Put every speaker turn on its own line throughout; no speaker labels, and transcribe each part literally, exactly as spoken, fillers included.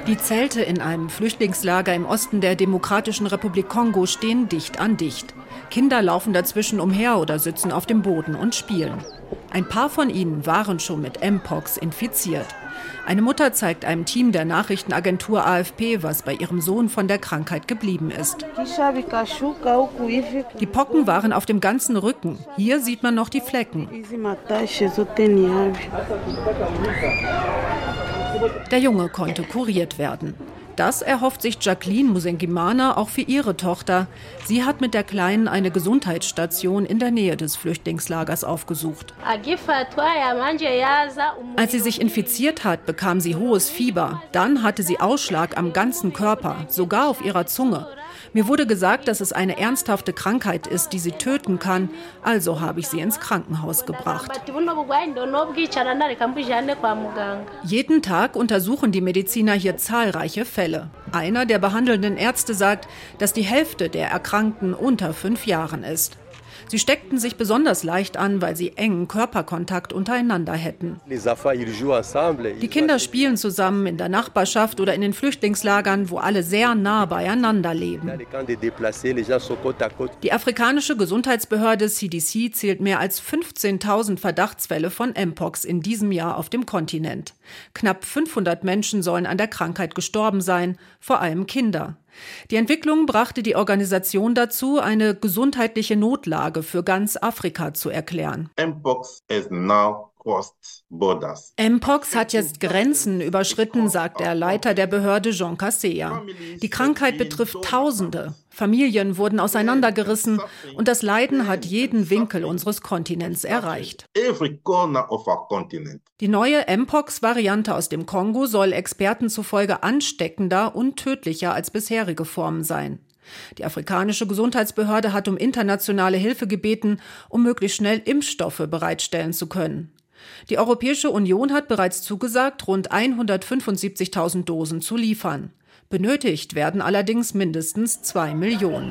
Die Zelte in einem Flüchtlingslager im Osten der Demokratischen Republik Kongo stehen dicht an dicht. Kinder laufen dazwischen umher oder sitzen auf dem Boden und spielen. Ein paar von ihnen waren schon mit Mpox infiziert. Eine Mutter zeigt einem Team der Nachrichtenagentur A F P, was bei ihrem Sohn von der Krankheit geblieben ist. Die Pocken waren auf dem ganzen Rücken. Hier sieht man noch die Flecken. Der Junge konnte kuriert werden. Das erhofft sich Jacqueline Musengimana auch für ihre Tochter. Sie hat mit der Kleinen eine Gesundheitsstation in der Nähe des Flüchtlingslagers aufgesucht. Als sie sich infiziert hat, bekam sie hohes Fieber. Dann hatte sie Ausschlag am ganzen Körper, sogar auf ihrer Zunge. Mir wurde gesagt, dass es eine ernsthafte Krankheit ist, die sie töten kann. Also habe ich sie ins Krankenhaus gebracht. Jeden Tag untersuchen die Mediziner hier zahlreiche Fälle. Einer der behandelnden Ärzte sagt, dass die Hälfte der Erkrankten unter fünf Jahren ist. Sie steckten sich besonders leicht an, weil sie engen Körperkontakt untereinander hätten. Die Kinder spielen zusammen in der Nachbarschaft oder in den Flüchtlingslagern, wo alle sehr nah beieinander leben. Die afrikanische Gesundheitsbehörde C D C zählt mehr als fünfzehntausend Verdachtsfälle von Mpox in diesem Jahr auf dem Kontinent. Knapp fünfhundert Menschen sollen an der Krankheit gestorben sein, vor allem Kinder. Die Entwicklung brachte die Organisation dazu, eine gesundheitliche Notlage für ganz Afrika zu erklären.
Mpox is now crossed borders.
Mpox hat jetzt Grenzen überschritten, sagt der Leiter der Behörde Jean Kaseya. Die Krankheit betrifft Tausende. Familien wurden auseinandergerissen und das Leiden hat jeden Winkel unseres Kontinents erreicht. Die neue Mpox-Variante aus dem Kongo soll Experten zufolge ansteckender und tödlicher als bisherige Formen sein. Die afrikanische Gesundheitsbehörde hat um internationale Hilfe gebeten, um möglichst schnell Impfstoffe bereitstellen zu können. Die Europäische Union hat bereits zugesagt, rund hundertfünfundsiebzigtausend Dosen zu liefern. Benötigt werden allerdings mindestens zwei Millionen.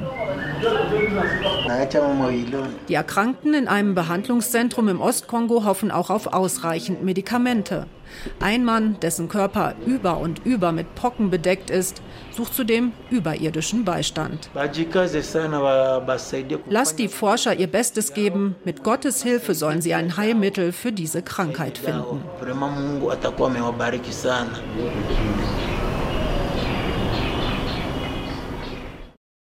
Die Erkrankten in einem Behandlungszentrum im Ostkongo hoffen auch auf ausreichend Medikamente. Ein Mann, dessen Körper über und über mit Pocken bedeckt ist, sucht zudem überirdischen Beistand. Lasst die Forscher ihr Bestes geben. Mit Gottes Hilfe sollen sie ein Heilmittel für diese Krankheit finden.